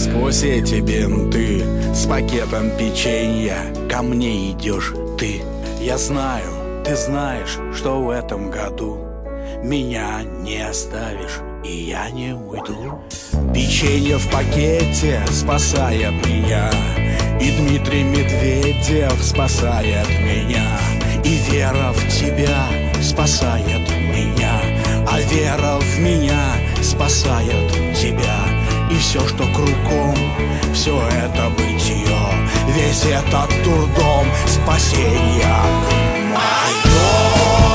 Сквозь эти бинты с пакетом печенья ко мне идешь ты. Я знаю, ты знаешь, что в этом году меня не оставишь, и я не уйду. Печенье в пакете спасает меня, и Дмитрий Медведев спасает меня, и вера в тебя спасает меня, а вера в меня спасает тебя. И все, что кругом, все это бытие, весь этот дурдом спасения мое.